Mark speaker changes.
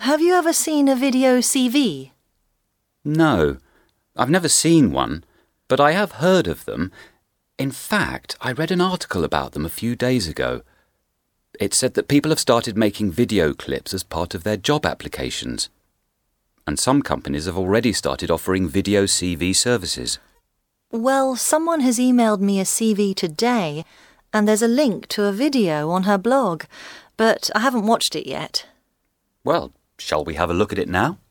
Speaker 1: Have you ever seen a video CV?
Speaker 2: No, I've never seen one, but I have heard of them. In fact, I read an article about them a few days ago. It said that people have started making video clips as part of their job applications. And some companies have already started offering video CV services.
Speaker 1: Well, someone has emailed me a CV today, and there's a link to a video on her blog, but I haven't watched it yet.
Speaker 2: Well, shall we have a look at it now?